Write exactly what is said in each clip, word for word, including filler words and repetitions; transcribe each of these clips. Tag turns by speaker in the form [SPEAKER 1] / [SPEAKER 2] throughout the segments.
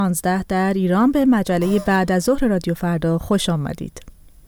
[SPEAKER 1] پانزده در ایران به مجله بعد از ظهر رادیو فردا خوش آمدید.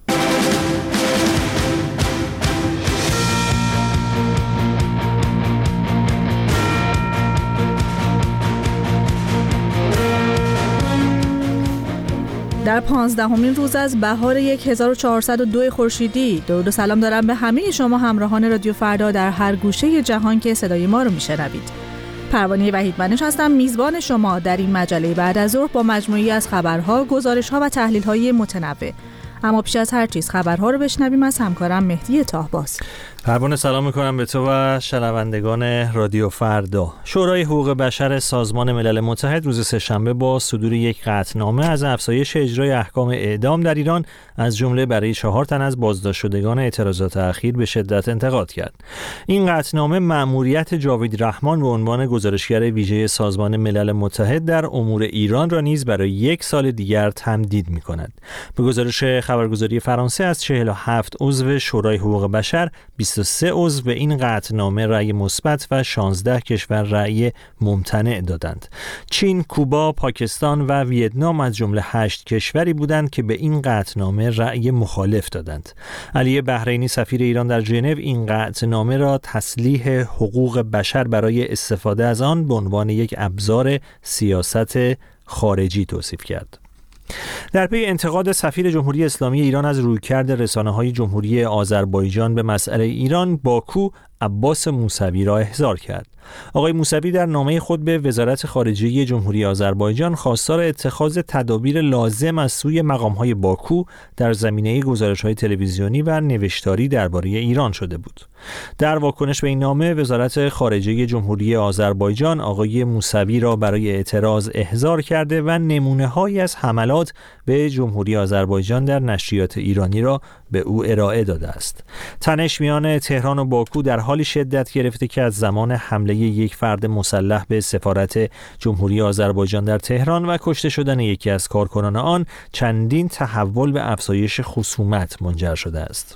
[SPEAKER 1] در پانزدهمین روز از بهار هزار و چهارصد و دو خورشیدی درود و سلام دارم به همه شما همراهان رادیو فردا در هر گوشه جهان که صدای ما رو میشنوید. پروانه وحیدمنش هستم، میزبان شما در این مجله بعد از ظهر با مجموعی از خبرها، گزارش‌ها و تحلیل‌های متنوع. اما پیش از هر چیز خبرها رو بشنویم از همکارم مهدی طاهباز.
[SPEAKER 2] پروانه سلام میکنم به تو و شنوندگان رادیو فردا. شورای حقوق بشر سازمان ملل متحد روز سه‌شنبه با صدور یک قطعنامه از افزایش اجرای احکام اعدام در ایران از جمله برای چهار تن از بازداشت شدگان اعتراضات اخیر به شدت انتقاد کرد. این قطعنامه مأموریت جاوید رحمان به عنوان گزارشگر ویژه سازمان ملل متحد در امور ایران را نیز برای یک سال دیگر تمدید می‌کند. به گزارش خبرگزاری فرانسه از چهل و هفت عضو شورای حقوق بشر بیست و سه عضو به این قطعنامه رأی مثبت و شانزده کشور رأی ممتنع دادند. چین، کوبا، پاکستان و ویتنام از جمله هشت کشوری بودند که به این قطعنامه رأی مخالف دادند. علی بحرینی سفیر ایران در ژنو این قطعنامه را تسلیح حقوق بشر برای استفاده از آن به عنوان یک ابزار سیاست خارجی توصیف کرد. در پی انتقاد سفیر جمهوری اسلامی ایران از رویکرد رسانه‌های جمهوری آذربایجان به مسئله ایران، باکو عباس موسوی را احضار کرد. آقای موسوی در نامه خود به وزارت خارجه جمهوری آذربایجان خواستار اتخاذ تدابیر لازم از سوی مقام‌های باکو در زمینه گزارش‌های تلویزیونی و نوشتاری درباره ایران شده بود. در واکنش به این نامه، وزارت خارجه جمهوری آذربایجان آقای موسوی را برای اعتراض احضار کرده و نمونه‌هایی از حملات به جمهوری آذربایجان در نشریات ایرانی را به او ارائه داده است. تنش میان تهران و باکو در حالی شدت گرفته که از زمان حمله یک فرد مسلح به سفارت جمهوری آذربایجان در تهران و کشته شدن یکی از کارکنان آن چندین تحول به افزایش خصومت منجر شده است.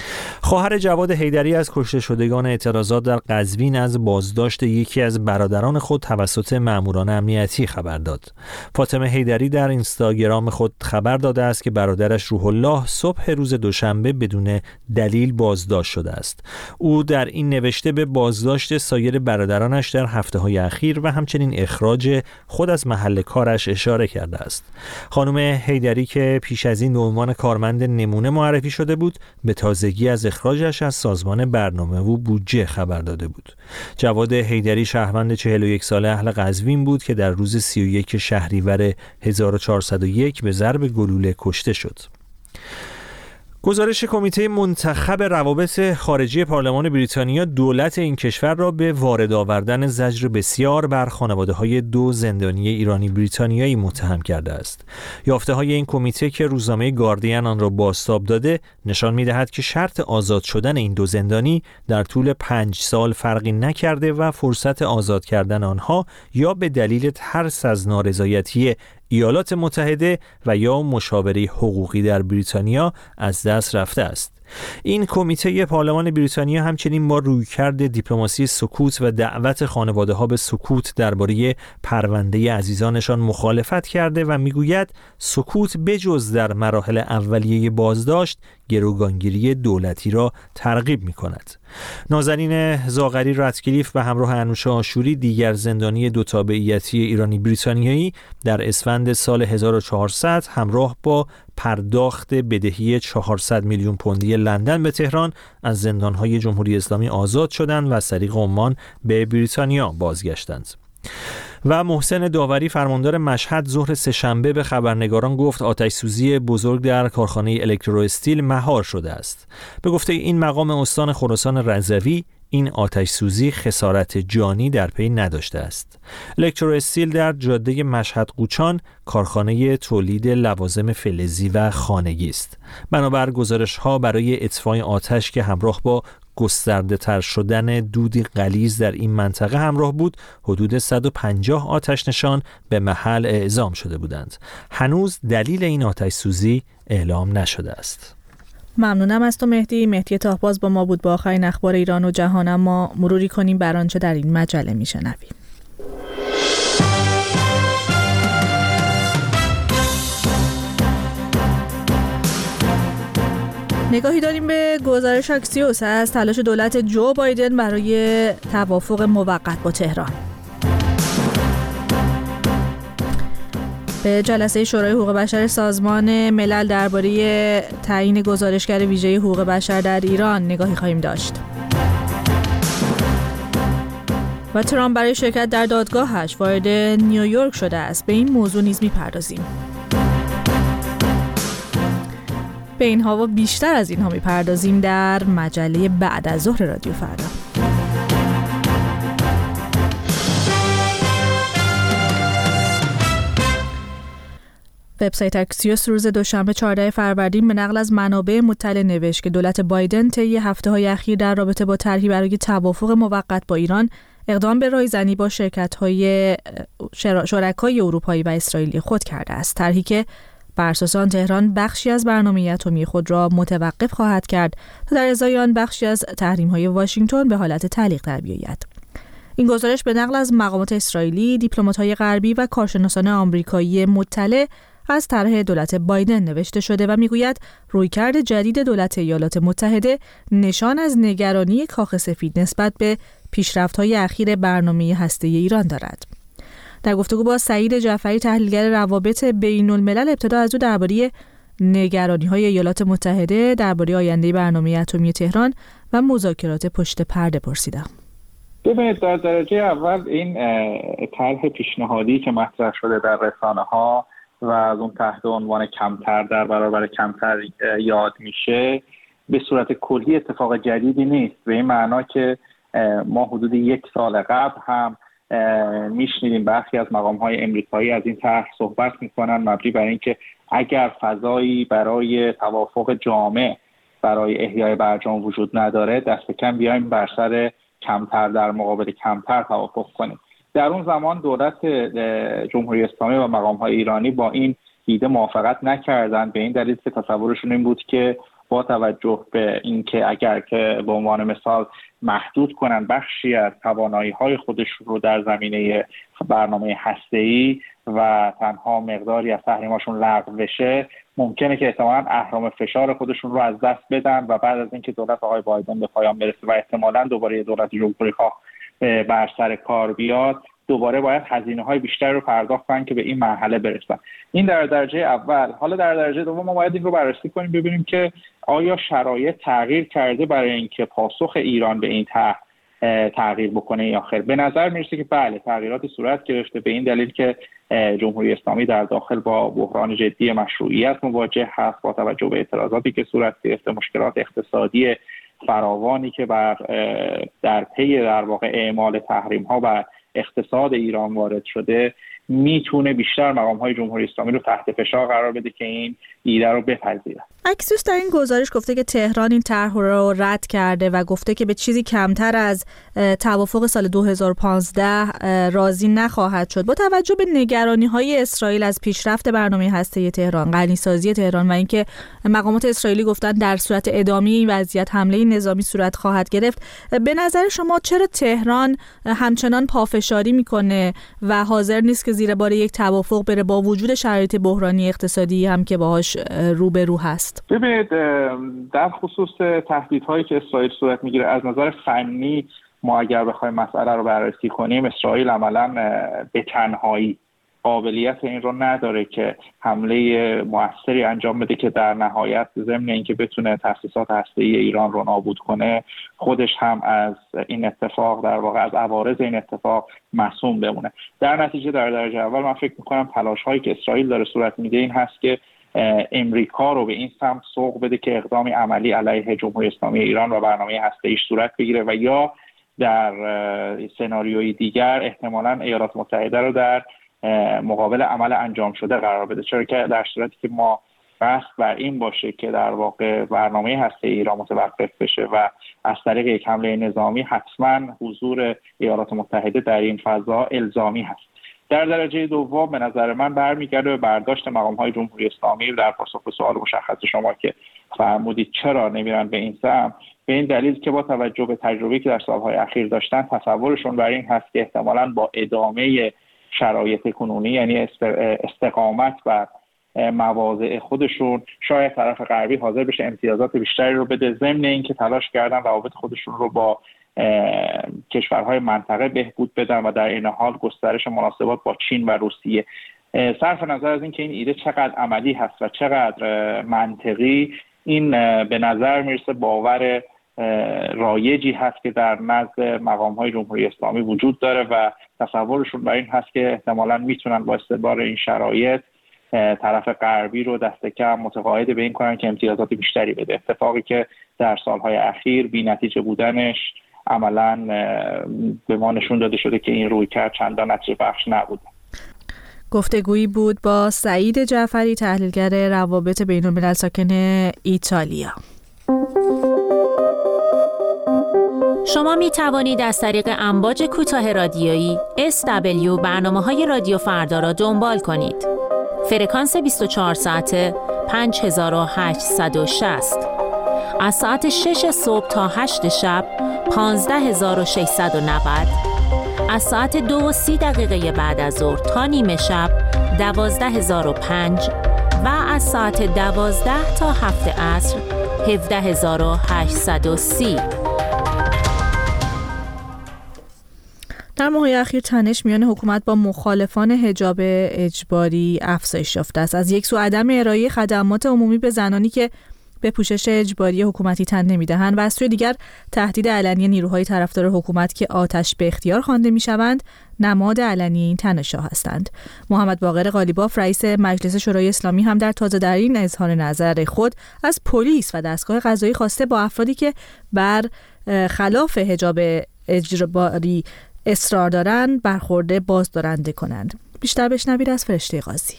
[SPEAKER 2] خواهر جواد حیدری از کشته شدگان اعتراضات در قزوین از بازداشت یکی از برادران خود توسط ماموران امنیتی خبر داد. فاطمه حیدری در اینستاگرام خود خبر داده است که برادرش روح الله صبح روز دوشنبه بدون دلیل بازداشت شده است. او در این نوشته به بازداشت سایر برادرانش در هفته‌های اخیر و همچنین اخراج خود از محل کارش اشاره کرده است. خانم حیدری که پیش از این به عنوان کارمند نمونه معرفی شده بود، به تازگی از اخراجش از سازمان برنامه و بودجه خبر داده بود. جواد حیدری شهروند چهل و یک ساله اهل قزوین بود که در روز سی و یک شهریور هزار و چهارصد و یک به ضرب گلوله کشته شد. گزارش کمیته منتخب روابط خارجی پارلمان بریتانیا دولت این کشور را به وارد آوردن زجر بسیار بر خانواده‌های دو زندانی ایرانی بریتانیایی متهم کرده است. یافته‌های این کمیته که روزنامه گاردین آن را بازتاب داده نشان می‌دهد که شرط آزاد شدن این دو زندانی در طول پنج سال فرقی نکرده و فرصت آزاد کردن آنها یا به دلیل ترس از نارضایتی ایالات متحده و یا مشاوره حقوقی در بریتانیا از دست رفته است. این کمیته پارلمان بریتانیا همچنین با رویکرد دیپلماسی سکوت و دعوت خانواده‌ها به سکوت درباره پرونده عزیزانشان مخالفت کرده و میگوید سکوت بجز در مراحل اولیه بازداشت گروگانگیری دولتی را ترغیب می‌کند. نازنین زاغری راتکلیف به همراه انوشه آشوری دیگر زندانی دو تابعیتی ایرانی بریتانیایی در اسفند سال هزار و چهارصد همراه با پرداخت بدهی چهارصد میلیون پوندی لندن به تهران از زندان‌های جمهوری اسلامی آزاد شدند و از طریق عمان به بریتانیا بازگشتند. و محسن داوری فرماندار مشهد ظهر سه‌شنبه به خبرنگاران گفت آتش سوزی بزرگ در کارخانه الکترو استیل مهار شده است. به گفته این مقام استان خراسان رضوی، این آتش سوزی خسارت جانی در پی نداشته است. الکترو استیل در جاده مشهد قوچان کارخانه تولید لوازم فلزی و خانگی است. بنابر گزارش‌ها برای اطفای آتش که همراه با گسترده تر شدن دودی غلیظ در این منطقه همراه بود، حدود صد و پنجاه آتش نشان به محل اعزام شده بودند. هنوز دلیل این آتش سوزی اعلام نشده است.
[SPEAKER 1] ممنونم از تو مهدی. مهدی طاهباز با ما بود با آخرین اخبار ایران و جهان. اما مروری کنیم بر آنچه در این مجله میشنویم. نگاهی داریم به گزارش اکسیوس از تلاش دولت جو بایدن برای توافق موقت با تهران. به جلسه شورای حقوق بشر سازمان ملل درباره تعیین گزارشگر ویژه حقوق بشر در ایران نگاهی خواهیم داشت. و ترامپ برای شرکت در دادگاهش وارد نیویورک شده است. به این موضوع نیز می‌پردازیم. به اینها و بیشتر از اینها می‌پردازیم در مجله بعد از ظهر رادیو فردا. وبسایت اکسیوس روز دوشنبه چهاردهم فروردین به نقل از منابع مطلع نوشت که دولت بایدن طی هفته‌های اخیر در رابطه با طرحی برای توافق موقت با ایران اقدام به رایزنی با شرکت‌های شرکای اروپایی و اسرائیلی خود کرده است. طرحی که بر اساس آن تهران بخشی از برنامه اتمی خود را متوقف خواهد کرد تا در ازای آن بخشی از تحریم‌های واشنگتن به حالت تعلیق در بیاید. این گزارش به نقل از مقامات اسرائیلی، دیپلمات‌های غربی و کارشناسان آمریکایی مطلع از طرح دولت بایدن نوشته شده و میگوید رویکرد جدید دولت ایالات متحده نشان از نگرانی کاخ سفید نسبت به پیشرفت‌های اخیر برنامه هسته‌ای ایران دارد. در گفتگو با سعید جعفری تحلیلگر روابط بین‌الملل ابتدا از او درباره نگرانی‌های ایالات متحده درباره آینده برنامه اتمی تهران و مذاکرات پشت پرده پرسیدم.
[SPEAKER 3] ببینید، در درجه اول این طرح پیشنهادی که مطرح شده در رسانه‌ها و از اون تحت عنوان کمتر در برابر کمتر یاد میشه، به صورت کلی اتفاق جدیدی نیست. به این معنا که ما حدود یک سال قبل هم میشنیدیم برخی از مقام‌های امریکایی از این طرح صحبت میکنن، مبنی بر اینکه اگر فضایی برای توافق جامع برای احیای برجام وجود نداره، دست کم بیایم بر سر کمتر در مقابل کمتر توافق کنیم. در اون زمان دولت جمهوری اسلامی و مقام‌های ایرانی با این ایده موافقت نکردند، به این دلیل که تصورشون این بود که با توجه به اینکه اگر که به عنوان مثال محدود کنن بخشی از توانایی‌های خودشون رو در زمینه برنامه هسته‌ای و تنها مقداری از تحریماشون لغو بشه، ممکنه که احتمالاً اهرم فشار خودشون رو از دست بدن و بعد از اینکه دولت آقای بایدن به پایان برسه و احتمالاً دوباره دولت جمهوری‌خواه بر سر کار بیاد، دوباره باید هزینه‌های بیشتر رو پرداخت کنن که به این مرحله برسن. این در درجه اول. حالا در درجه دوم ما باید این رو بررسی کنیم، ببینیم که آیا شرایط تغییر کرده برای اینکه پاسخ ایران به این طرح تغییر بکنه یا خیر. به نظر میرسه که بله، تغییراتی صورت گرفته، به این دلیل که جمهوری اسلامی در داخل با بحران جدی مشروعیت مواجه هست با توجه به اعتراضاتی که صورت گرفته، مشکلات اقتصادی فراوانی که بر در پی در واقع اعمال تحریم ها بر اقتصاد ایران وارد شده، میتونه بیشتر مقام‌های جمهوری اسلامی رو تحت فشار قرار بده که این ایده رو بپذیرن.
[SPEAKER 1] اکسیوس در این گزارش گفته که تهران این طرح رو رد کرده و گفته که به چیزی کمتر از توافق سال دو هزار و پانزده راضی نخواهد شد. با توجه به نگرانی‌های اسرائیل از پیشرفت برنامه هسته‌ای تهران، غنیسازی تهران و اینکه مقامات اسرائیلی گفتن در صورت ادامه این وضعیت حمله نظامی صورت خواهد گرفت، به نظر شما چرا تهران همچنان پافشاری میکنه و حاضر نیست که زیر بار یک توافق بره با وجود شرایط بحرانی اقتصادی هم که باهاش روبرو هست؟
[SPEAKER 3] ببینید، در خصوص تهدیدهایی که اسرائیل صورت میگیره، از نظر فنی ما اگر بخوایم مسئله رو بررسی کنیم، اسرائیل عملاً به تنهایی قابلیت این رو نداره که حمله موثری انجام بده که در نهایت ضمن اینکه بتونه تأسیسات هسته‌ای ایران رو نابود کنه، خودش هم از این اتفاق در واقع از عوارض این اتفاق معصوم بمونه. در نتیجه در درجه اول من فکر می‌کنم تلاش‌هایی که اسرائیل داره صورت میده این هست که امریکا رو به این سمت سوق بده که اقدامی عملی علیه جمهوری اسلامی ایران و برنامه هسته‌ایش صورت بگیره و یا در سناریوی دیگر احتمالاً ایالات متحده رو در مقابل عمل انجام شده قرار بده، چرا که در صورتی که ما بحث بر این باشه که در واقع برنامه هسته‌ای ایران متوقف بشه و از طریق یک حمله نظامی، حتما حضور ایالات متحده در این فضا الزامی هست. در درجه دوم به نظر من برمیگرده به برداشت مقام‌های جمهوری اسلامی در پاسخ به سوال مشخص شما که فرمودید چرا نمیرن به این سمت، به این دلیل که با توجه به تجربه‌ای که در سال‌های اخیر داشتن، تصورشون بر این هست که احتمالاً با ادامه شرایط کنونی، یعنی استقامت بر مواضع خودشون شاید طرف غربی حاضر بشه امتیازات بیشتری رو بده، ضمن اینکه تلاش کردن روابط خودشون رو با کشورهای منطقه بهبود بدن و در این حال گسترش مناسبات با چین و روسیه. صرف نظر از اینکه این ایده چقدر عملی هست و چقدر منطقی، این به نظر میرسه باور رایجی هست که در نزد مقام‌های جمهوری اسلامی وجود داره و تصورشون بر این هست که احتمالاً میتونن با استعمال این شرایط طرف غربی رو دست کم متقاعد به این کنن که امتیازات بیشتری بده، اتفاقی که در سالهای اخیر بی نتیجه بودنش عملاً به ما نشون داده شده که این رویکرد چندان نتیجه بخش نبود.
[SPEAKER 1] گفتگویی بود با سعید جعفری، تحلیلگر روابط بین‌الملل ساکن ایتالیا.
[SPEAKER 4] شما می توانید از طریق امواج کوتاه رادیویی اس دبلیو برنامه‌های رادیو فردا را دنبال کنید. فرکانس بیست و چهار ساعته پنج هزار و هشتصد و شصت، از ساعت شش صبح تا هشت شب پانزده هزار و ششصد و نود، از ساعت دو و سی دقیقه بعد از ظهر تا نیمه شب دوازده هزار و پنج و از ساعت دوازده تا هفت عصر هفده هزار و هشتصد و سی.
[SPEAKER 1] در ماه‌های اخیر تنش میان حکومت با مخالفان حجاب اجباری افزایش یافته است. از یک سو عدم ارائه خدمات عمومی به زنانی که به پوشش اجباری حکومتی تن نمیدهند و از سوی دیگر تهدید علنی نیروهای طرفدار حکومت که آتش به اختیار خوانده میشوند نماد علنی این تنش‌ها هستند. محمد باقر قالیباف رئیس مجلس شورای اسلامی هم در تازه در این اظهار نظر خود از پلیس و دستگاه قضایی خواسته با افرادی که بر خلاف حجاب اجباری اصرار دارند برخورد بازدارنده کنند. بیشتر بشنوید از فرشته قاضی.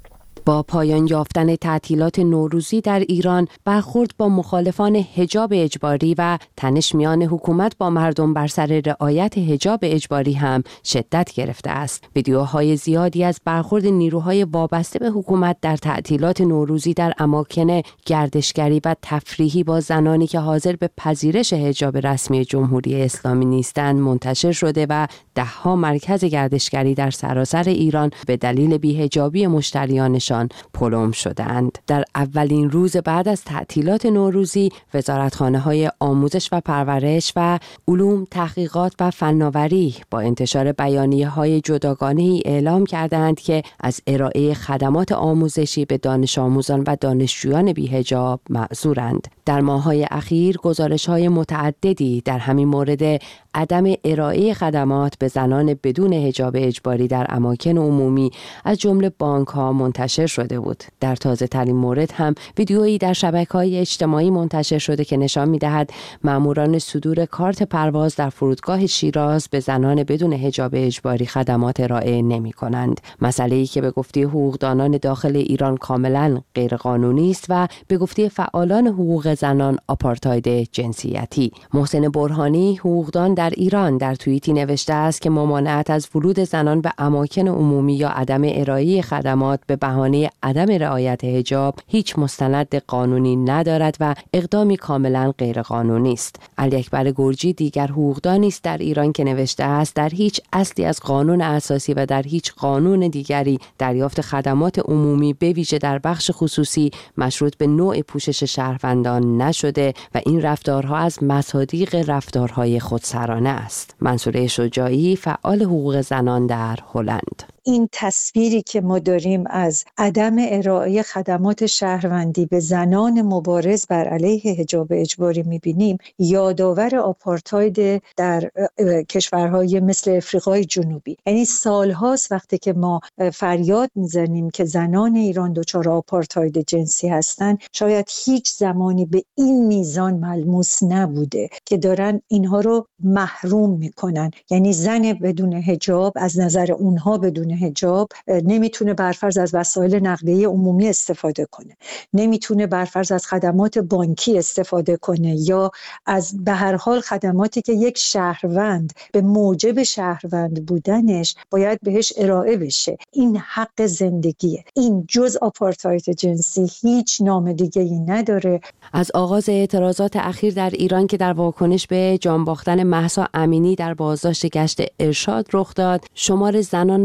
[SPEAKER 5] با پایان یافتن تعطیلات نوروزی در ایران، برخورد با مخالفان حجاب اجباری و تنش میان حکومت با مردم بر سر رعایت حجاب اجباری هم شدت گرفته است. ویدیوهای زیادی از برخورد نیروهای وابسته به حکومت در تعطیلات نوروزی در اماکن گردشگری و تفریحی با زنانی که حاضر به پذیرش حجاب رسمی جمهوری اسلامی نیستند منتشر شده و ده‌ها مرکز گردشگری در سراسر ایران به دلیل بی‌حجابی مشتریانشان پلم شدند. در اولین روز بعد از تعطیلات نوروزی، وزارتخانه‌های آموزش و پرورش و علوم، تحقیقات و فناوری با انتشار بیانیه‌های جداگانه‌ای اعلام کردند که از ارائه خدمات آموزشی به دانش آموزان و دانشجویان بی‌حجاب معذورند. در ماه‌های اخیر گزارش‌های متعددی در همین مورد عدم ارائه خدمات به زنان بدون حجاب اجباری در اماکن عمومی از جمله بانک‌ها منتشر شده بود. در تازه ترین مورد هم ویدیویی در شبکه‌های اجتماعی منتشر شده که نشان می‌دهد ماموران صدور کارت پرواز در فرودگاه شیراز به زنان بدون حجاب اجباری خدمات ارائه نمی‌کنند. مسئله‌ای که به گفته حقوقدانان داخل ایران کاملاً غیرقانونی است و به گفته فعالان حقوق زنان آپارتاید جنسیتی. محسن برهانی، حقوقدان در ایران، در توییتی نوشته است که ممانعت از ورود زنان به اماکن عمومی یا عدم ارائه خدمات به بهانه عدم رعایت حجاب هیچ مستند قانونی ندارد و اقدامی کاملا غیرقانونی است. علی اکبر گرجی دیگر حقوقدانی است در ایران که نوشته است در هیچ اصلی از قانون اساسی و در هیچ قانون دیگری دریافت خدمات عمومی به ویژه در بخش خصوصی مشروط به نوع پوشش شهروندان نشده و این رفتارها از مصادیق رفتارهای خودسرانه است. منصوره شجاعی، فعال حقوق زنان در هلند.
[SPEAKER 6] این تصویری که ما داریم از عدم ارائه خدمات شهروندی به زنان مبارز بر علیه حجاب اجباری می‌بینیم یادآور آپارتاید در کشورهای مثل افریقای جنوبی. یعنی سالهاست وقتی که ما فریاد میزنیم که زنان ایران دچار آپارتاید جنسی هستند، شاید هیچ زمانی به این میزان ملموس نبوده که دارن اینها رو محروم میکنن. یعنی زن بدون حجاب از نظر اونها بدون حجاب نمیتونه برفرض از وسایل نقلیه عمومی استفاده کنه، نمیتونه برفرض از خدمات بانکی استفاده کنه یا از به هر حال خدماتی که یک شهروند به موجب شهروند بودنش باید بهش ارائه بشه. این حق زندگیه. این جز آپارتاید جنسی هیچ نام دیگه‌ای نداره.
[SPEAKER 5] از آغاز اعتراضات اخیر در ایران که در واکنش به جان باختن مهسا امینی در بازداشت گشت ارشاد رخ داد، شمار زنان و دختران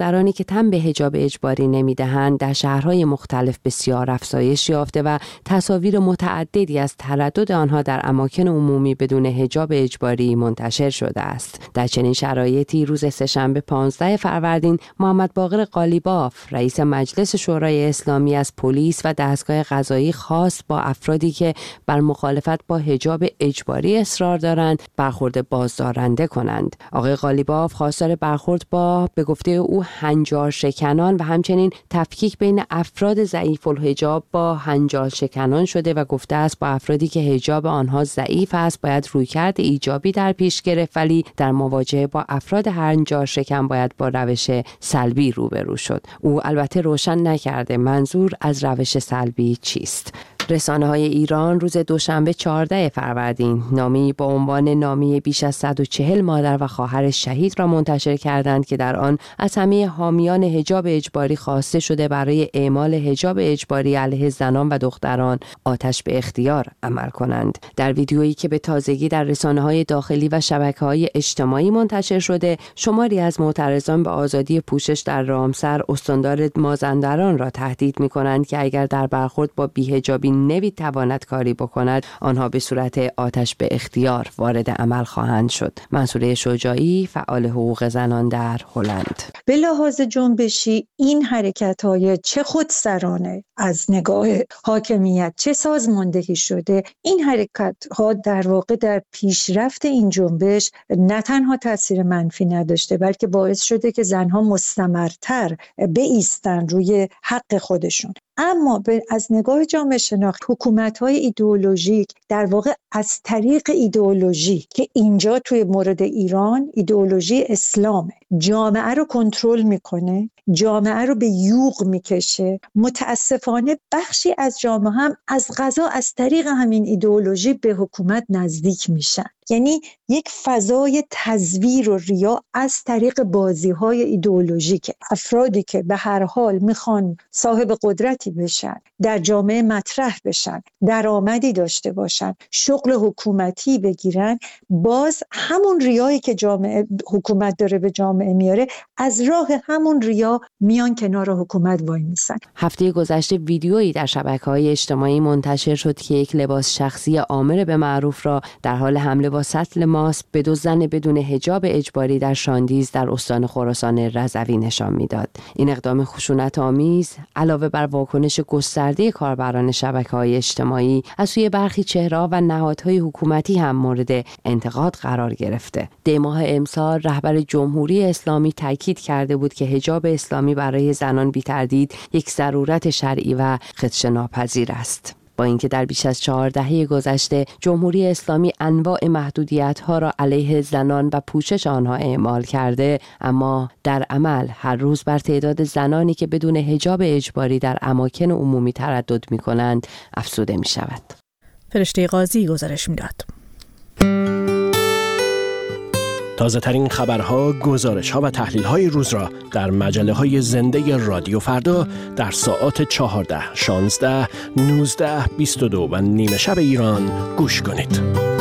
[SPEAKER 5] دخترانی که تن به حجاب اجباری نمیدهند در شهرهای مختلف بسیار افزایش یافته و تصاویر متعددی از تردد آنها در اماکن عمومی بدون حجاب اجباری منتشر شده است. در چنین شرایطی روز سه‌شنبه پانزده فروردین محمد باقر قالیباف رئیس مجلس شورای اسلامی از پلیس و دستگاه قضایی خواست با افرادی که بر مخالفت با حجاب اجباری اصرار دارند برخورد بازدارنده کنند. آقای قالیباف خواستار برخورد با به گفته او هنجار شکنان و همچنین تفکیک بین افراد ضعیف الحجاب با هنجار شکنان شده و گفته است با افرادی که حجاب آنها ضعیف است باید رویکرد ایجابی در پیش گرفت، ولی در مواجهه با افراد هنجار شکن باید با روش سلبی روبرو شد. او البته روشن نکرده منظور از روش سلبی چیست. رسانه های ایران روز دوشنبه چهارده فروردین نامه‌ای با عنوان نامه بیش از صد و چهل مادر و خواهر شهید را منتشر کردند که در آن از همه حامیان حجاب اجباری خواسته شده برای اعمال حجاب اجباری علیه زنان و دختران آتش به اختیار عمل کنند. در ویدیویی که به تازگی در رسانه های داخلی و شبکه‌های اجتماعی منتشر شده، شماری از معترضان به آزادی پوشش در رامسر استاندار مازندران را تهدید می‌کنند که اگر در برخورد با بی‌حجابی نمی‌تواند کاری بکند آنها به صورت آتش به اختیار وارد عمل خواهند شد. منصوره شجاعی فعال حقوق زنان در هلند:
[SPEAKER 6] به لحاظ جنبشی این حرکت‌های چه خودسرانه از نگاه حاکمیت چه سازماندهی شده، این حرکت‌ها در واقع در پیشرفت این جنبش نه تنها تاثیر منفی نداشته بلکه باعث شده که زنها مستمرتر بایستن روی حق خودشون. اما از نگاه جامعه شناخت حکومت‌های ایدئولوژیک در واقع از طریق ایدئولوژی که اینجا توی مورد ایران ایدئولوژی اسلامه جامعه رو کنترل میکنه، جامعه رو به یوغ میکشه. متاسفانه بخشی از جامعه هم از قضا از طریق همین ایدئولوژی به حکومت نزدیک میشن. یعنی یک فضای تزویر و ریا از طریق بازی‌های ایدئولوژیک افرادی که به هر حال میخوان صاحب قدرتی بشن، در جامعه مطرح بشن، درآمدی داشته باشن، شغل حکومتی بگیرن، باز همون ریایی که جامعه حکومت داره به جامعه میاره از راه همون ریا میان کنار حکومت وای میسن.
[SPEAKER 5] هفته گذشته ویدیویی در شبکه‌های اجتماعی منتشر شد که یک لباس شخصی آمر به معروف را در حال حمله با سطل ماست به دو زن بدون حجاب اجباری در شاندیز در استان خراسان رضوی نشان میداد. این اقدام خشونت‌آمیز علاوه بر واکنش گسترده کاربران شبکه‌های اجتماعی از سوی برخی چهره‌ها و نهادهای حکومتی هم مورد انتقاد قرار گرفته. دی ماه امسال رهبر جمهوری اسلامی تاکید کرده بود که حجاب اسلامی برای زنان بی‌تردید یک ضرورت شرعی و خدشه‌ناپذیر است. با اینکه در بیش از چهار دهه گذشته جمهوری اسلامی انواع محدودیت‌ها را علیه زنان و پوشش آنها اعمال کرده، اما در عمل هر روز بر تعداد زنانی که بدون حجاب اجباری در اماکن عمومی تردد می‌کنند افزوده می‌شود.
[SPEAKER 1] فرشته قاضی گزارش می‌داد.
[SPEAKER 7] تازه ترین خبرها، گزارش‌ها و تحلیل‌های روز را در مجله‌های زنده رادیو فردا در ساعات چهارده، شانزده، نوزده، بیست و دو و نیمه شب ایران گوش کنید.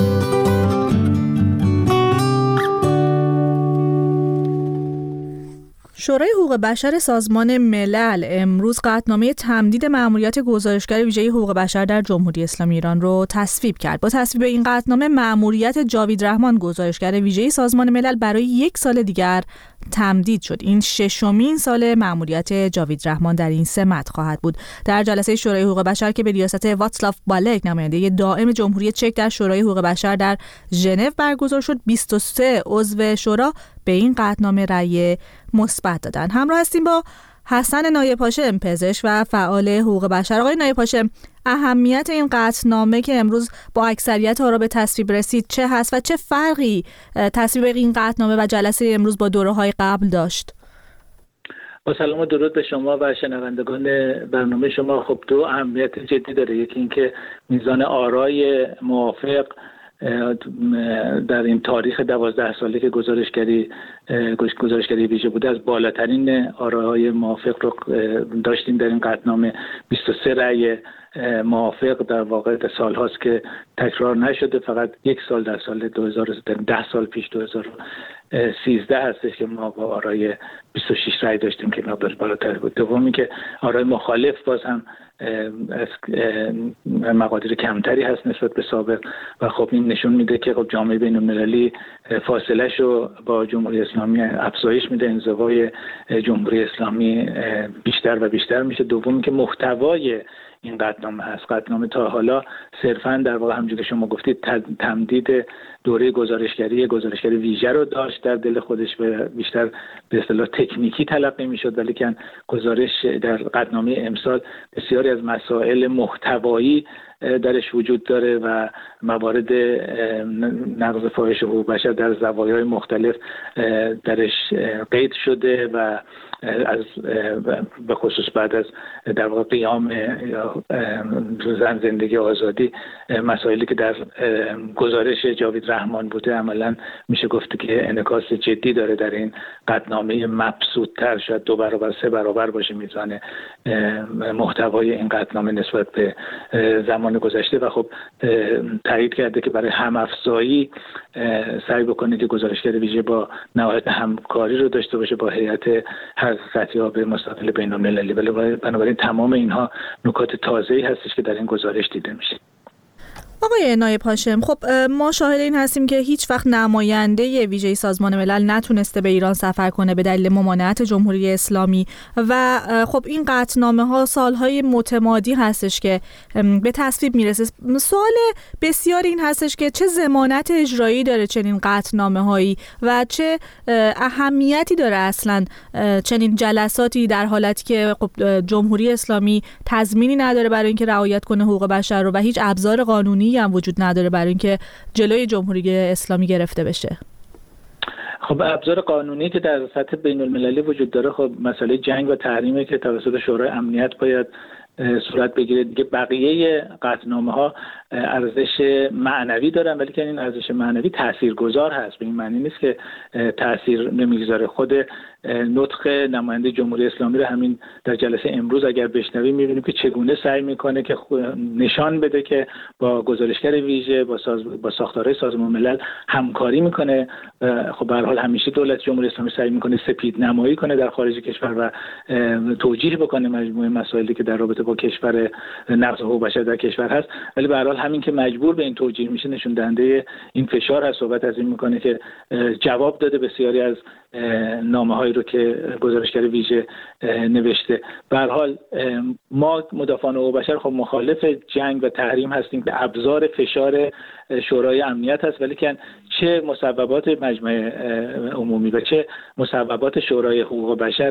[SPEAKER 1] شورای حقوق بشر سازمان ملل امروز قطعنامه تمدید مأموریت گزارشگر ویژه حقوق بشر در جمهوری اسلامی ایران رو تصویب کرد. با تصویب این قطعنامه مأموریت جاوید رحمان گزارشگر ویژه سازمان ملل برای یک سال دیگر تمدید شد. این ششمین سال مأموریت جاوید رحمان در این سمت خواهد بود. در جلسه شورای حقوق بشر که به ریاست واتسلاو بالک نماینده دائم جمهوری چک در شورای حقوق بشر در ژنو برگزار شد، بیست و سه عضو شورا به این قطعنامه رأی مثبت دادن. همراه هستیم با حسن نایب هاشم، پزشک و فعال حقوق بشر. آقای نایب هاشم، اهمیت این قطعنامه که امروز با اکثریت آرا به تصویب رسید چه هست و چه فرقی تصویب این قطعنامه و جلسه امروز با دوره‌های قبل داشت؟
[SPEAKER 8] با سلام و درود به شما و شنوندگان برنامه شما. خب دو اهمیت جدی داره. یکی اینکه میزان آرای موافق در این تاریخ دوازده ساله که گزارشگری گزارشگری ویژه بوده از بالاترین آراهای موافق رو داشتیم در این قطعنامه. بیست و سه رأی موافق در واقع در سال هاست که تکرار نشده، فقط یک سال در سال دو هزار ده سال پیش دو هزار و سیزده هستش که ما با آرای بیست و شش رای داشتیم که مقدار بالاتر بود. دومی که آرای مخالف باز هم از مقادیر کمتری هست نسبت به سابق و خب این نشون میده که خب جامعه بین‌المللی فاصله‌اش رو با جمهوری اسلامی افزایش میده، انزوای جمهوری اسلامی بیشتر و بیشتر میشه. دومی که محتوای این قطعنامه هست. قطعنامه تا حالا صرفاً در واقع همونجوری که شما گفتید تمدید دوره گزارشگری گزارشگری ویژه رو داشت در دل خودش و بیشتر به اصطلاح تکنیکی تلقی میشد، ولی که گزارش در قطعنامه امسال بسیاری از مسائل محتوایی درش وجود داره و موارد نقض فاحش حقوق بشر در زوایای مختلف درش قید شده و از به خصوص بعد از در واقع قیام زن زندگی آزادی مسائلی که در گزارش جاوید رحمان بوده عملا میشه گفت که انعکاس جدی داره در این قطعنامه مبسوط‌تر، شاید دو برابر سه برابر باشه میزان محتوای این قطعنامه نسبت به زمان گذشته و خب تایید کرده که برای هم‌افزایی سعی بکنه که گزارشگر ویژه با نهایت همکاری رو داشته باشه با هیئت حقیقتیاب مستقل بین‌المللی. ولی بنابراین تمام اینها نکات تازه‌ای هستش که در این گزارش دیده میشه.
[SPEAKER 1] آقای نایب هاشم، خب ما شاهد این هستیم که هیچ وقت نماینده ویژه سازمان ملل نتونسته به ایران سفر کنه به دلیل ممانعت جمهوری اسلامی و خب این قطعنامه ها سالهای متمادی هستش که به تصویب میرسه. سوال بسیار این هستش که چه ضمانت اجرایی داره چنین قطعنامه هایی و چه اهمیتی داره اصلا چنین جلساتی در حالتی که خب جمهوری اسلامی تضمینی نداره برای اینکه رعایت کنه حقوق بشر رو و هیچ ابزار قانونی هم وجود نداره برای اینکه جلوی جمهوری اسلامی گرفته بشه.
[SPEAKER 8] خب ابزار قانونی که در سطح بین المللی وجود داره خب مسئله جنگ و تحریمه که توسط شورای امنیت باید صورت بگیره. دیگه بقیه قطعنامه ها ارزش معنوی دارن ولی که این ارزش معنوی تاثیرگذار هست. به این معنی نیست که تاثیر نمیگذاره. خود نطق نماینده جمهوری اسلامی رو همین در جلسه امروز اگر بشنویم می‌بینیم که چگونه سعی میکنه که نشان بده که با گزارشگر ویژه با ساز... با ساختارهای سازمان ملل همکاری میکنه. خب به هر حال همیشه دولت جمهوری اسلامی سعی میکنه سپید نمایی کنه در خارج کشور و توجیه بکنه مجموعه مسائلی که در رابطه با کشور نقض حقوق بشر در کشور هست، ولی به هر حال همین که مجبور به این توجیه میشه نشون دهنده این فشار هست. صحبت از این میکنه که جواب داده بسیاری از نامه‌هایی رو که گزارشگر ویژه نوشته. به هر حال ما مدافعان حقوق بشر خب مخالف جنگ و تحریم هستیم که ابزار فشار شورای امنیت هست، ولی که چه مصوبات مجمع عمومی و چه مصوبات شورای حقوق بشر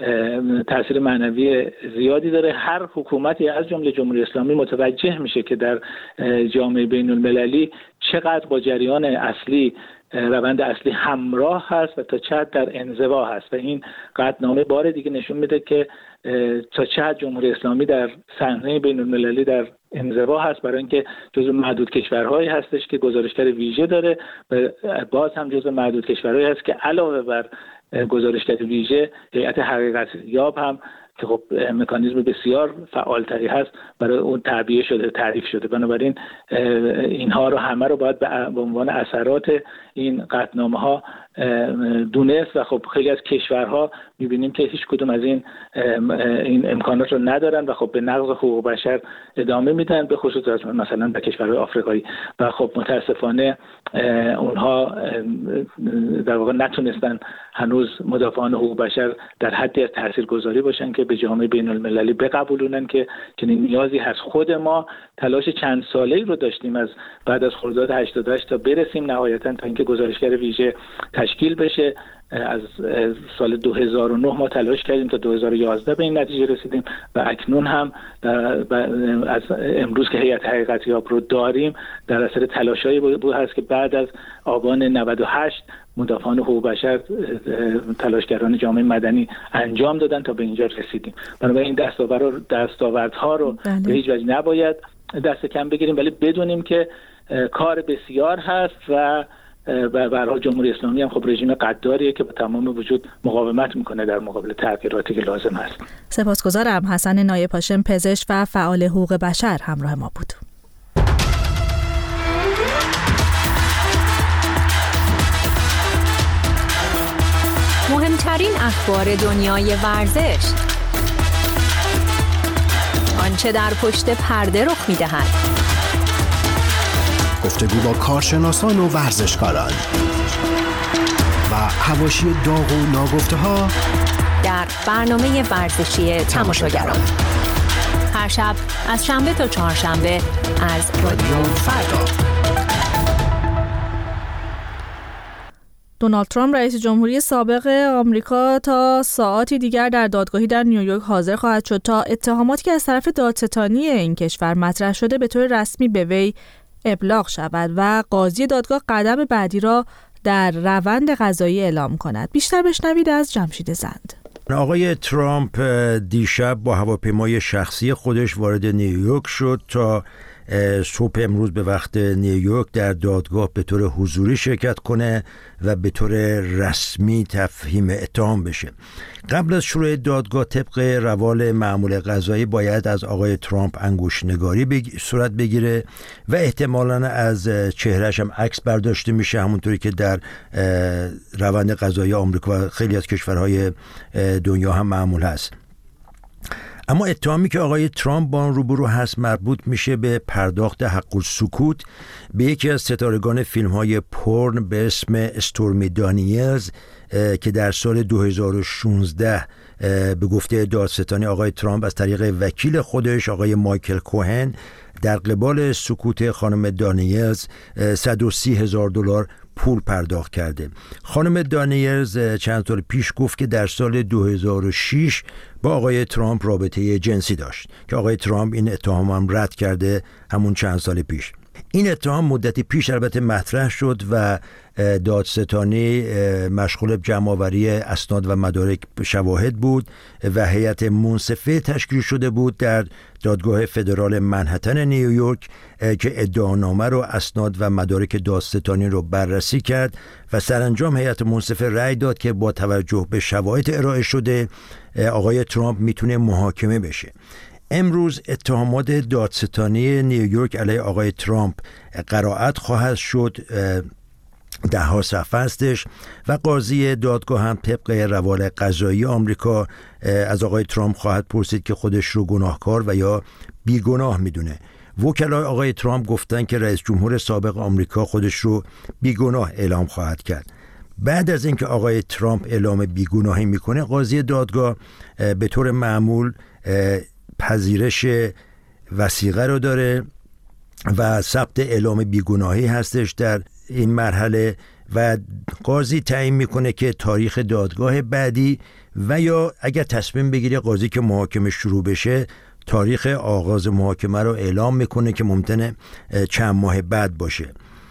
[SPEAKER 8] تاثیر معنوی زیادی داره. هر حکومتی از جمله جمهوری اسلامی متوجه میشه که در جامعه بین المللی چقدر با جریان اصلی روند اصلی همراه هست و تا چه حد در انزوا هست و این قطعنامه بار دیگه نشون میده که تا چه حد جمهوری اسلامی در صحنه بین المللی در انزوا هست، برای اینکه جزو معدود کشورهایی هستش که گزارشگر ویژه داره و باز هم جزو معدود کشورهایی هست که علاوه بر گزارشگر ویژه هیئت حقیقتیاب هم که خب مکانیزم بسیار فعالتری هست برای اون تعبیه شده تعریف شده. بنابراین اینها رو همه رو باید به عنوان اثرات این قطعنامه ها دونست و خب خیلی از کشورها می‌بینیم که هیچ کدوم از این این امکانات رو ندارن و خب به نقض حقوق بشر ادامه میدن، به خصوص مثلا به کشورهای آفریقایی و خب متاسفانه اونها در واقع نتونستن هنوز مدافعان حقوق بشر در حدی از تاثیرگذاری باشن که به جامعه بین المللی بقبولونن که چنین نیازی هست. خود ما تلاش چند ساله‌ای رو داشتیم از بعد از خرداد هشتاد و هشت تا برسیم نهایتاً تا اینکه گزارشگر ویژه تشکیل بشه. از سال دو هزار و نه ما تلاش کردیم تا دو هزار و یازده به این نتیجه رسیدیم و اکنون هم از امروز که هیئت حقیقتیاب رو داریم در اثر تلاش‌هایی بود هست که بعد از آبان نود و هشت مدافعان حقوق بشر تلاشگران جامعه مدنی انجام دادن تا به اینجا رسیدیم. بنابراین این دستاورد دستاوردها رو بله. به هیچ وجه نباید دست کم بگیریم، ولی بدونیم که کار بسیار هست و و برای جمهوری اسلامی هم خب رژیم غداریه که با تمام وجود مقاومت میکنه در مقابل تغییراتی که لازم هست.
[SPEAKER 1] سپاسگزارم. حسن نایب هاشم، پزشک و فعال حقوق بشر همراه ما بود.
[SPEAKER 4] مهمترین اخبار دنیای ورزش، آنچه در پشت پرده رخ می‌دهد،
[SPEAKER 7] گفتگو با کارشناسان و ورزشکاران و حواشی داغ و ناگفته‌ها
[SPEAKER 4] در برنامه ورزشی تماشاگران. هر شب از شنبه تا چهارشنبه از رادیو فردا.
[SPEAKER 1] دونالد ترامپ رئیس جمهوری سابق آمریکا تا ساعاتی دیگر در دادگاهی در نیویورک حاضر خواهد شد تا اتهاماتی که از طرف دادستانی این کشور مطرح شده به طور رسمی به وی ابلاغ شود و قاضی دادگاه قدم بعدی را در روند قضایی اعلام کند. بیشتر بشنوید از جمشید زند.
[SPEAKER 9] آقای ترامپ دیشب با هواپیمای شخصی خودش وارد نیویورک شد تا صبح امروز به وقت نیویورک در دادگاه به طور حضوری شرکت کنه و به طور رسمی تفهیم اتهام بشه. قبل از شروع دادگاه طبق روال معمول قضایی باید از آقای ترامپ انگشت‌نگاری بگ... صورت بگیره و احتمالاً از چهرهش هم عکس برداشته میشه، همونطوری که در روند قضایی آمریکا و خیلی از کشورهای دنیا هم معمول هست. اما اتهامی که آقای ترامپ با آن روبرو هست مربوط میشه به پرداخت حق السکوت به یکی از ستارگان فیلم‌های پورن به اسم استورمی دانیلز که در سال دو هزار و شانزده به گفته دادستانی آقای ترامپ از طریق وکیل خودش آقای مایکل کوهن در قبال سکوت خانم دانیلز صد و سی هزار دلار پول پرداخت کرده. خانم دانیلز چند سال پیش گفت که در سال دو هزار و شش با آقای ترامپ رابطه جنسی داشت که آقای ترامپ این اتهام هم رد کرده همون چند سال پیش. این اتهام مدتی پیش البته مطرح شد و دادستانی مشغول جمع‌آوری اسناد و مدارک شواهد بود و هیئت منصفه تشکیل شده بود در دادگاه فدرال منهتن نیویورک که ادعانامه رو اسناد و مدارک دادستانی رو بررسی کرد و سرانجام هیئت منصفه رأی داد که با توجه به شواهد ارائه شده آقای ترامپ میتونه محاکمه بشه. امروز اتهامات دادستانی نیویورک علیه آقای ترامپ قرائت خواهد شد، ده ها صفحه هستش و قاضی دادگاه هم طبق روال قضایی آمریکا از آقای ترامپ خواهد پرسید که خودش رو گناهکار و یا بیگناه میدونه. وکلای آقای ترامپ گفتن که رئیس جمهور سابق آمریکا خودش رو بیگناه اعلام خواهد کرد. بعد از اینکه آقای ترامپ اعلام بیگناهی میکنه قاضی دادگاه به طور معمول پذیرش وثیقه رو داره و ثبت اعلام بیگناهی هستش در این مرحله و قاضی تعیین میکنه که تاریخ دادگاه بعدی و یا اگر تصمیم بگیره قاضی که محاکمه شروع بشه تاریخ آغاز محاکمه رو اعلام میکنه که ممکنه چند ماه بعد باشه.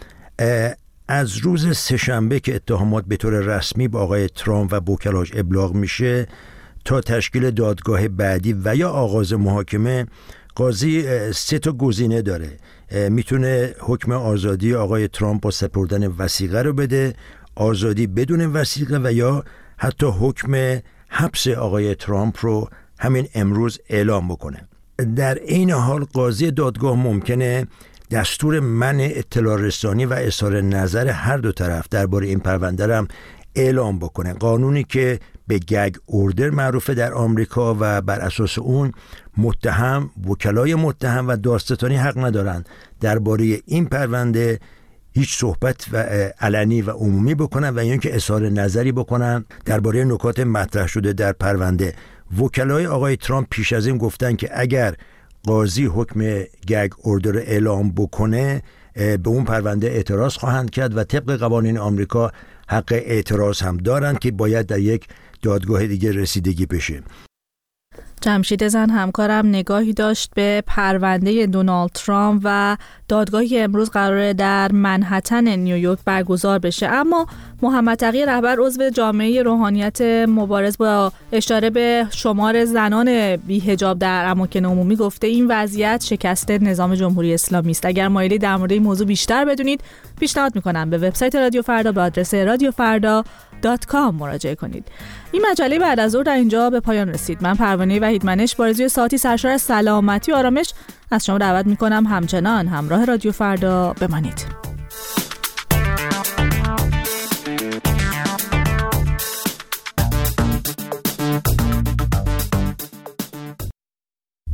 [SPEAKER 9] از روز سه‌شنبه که اتهامات به طور رسمی با آقای ترامپ و وکلاش ابلاغ میشه تا تشکیل دادگاه بعدی و یا آغاز محاکمه قاضی سه تا گزینه داره. میتونه حکم آزادی آقای ترامپ با سپردن وثیقه رو بده، آزادی بدون وثیقه و یا حتی حکم حبس آقای ترامپ رو همین امروز اعلام بکنه. در این حال قاضی دادگاه ممکنه دستور منع اطلاع رسانی و اظهار نظر هر دو طرف درباره این پرونده هم اعلام بکنه. قانونی که به گگ اوردر معروفه در آمریکا و بر اساس اون متهم، وکلای متهم و دادستانی حق ندارن درباره این پرونده هیچ صحبت و علنی و عمومی بکنن و اینکه اظهار نظری بکنن درباره نکات مطرح شده در پرونده. وکلای آقای ترامپ پیش از این گفتن که اگر قاضی حکم گگ اوردر اعلام بکنه به اون پرونده اعتراض خواهند کرد و طبق قوانین آمریکا حق اعتراض هم دارند که باید در یک دادگاه دیگه رسیدگی بشه.
[SPEAKER 1] جمشید زن همکارم نگاهی داشت به پرونده دونالد ترامپ و دادگاهی که امروز قراره در منهتن نیویورک برگزار بشه. اما محمد تقی رهبر عضو جامعه روحانیت مبارز با اشاره به شمار زنان بی‌حجاب در اماکن عمومی گفته این وضعیت شکست نظام جمهوری اسلامی است. اگر مایلی در مورد این موضوع بیشتر بدونید پیشنهاد میکنم به وبسایت رادیو فردا به آدرس رادیو فردا دات کام مراجعه کنید. این مجله بعد از ظهر در اینجا به پایان رسید. من پروانه وحیدمنش با آرزوی ساعتی سرشار از سلامتی و آرامش از شما دعوت میکنم همچنان همراه رادیو فردا بمانید.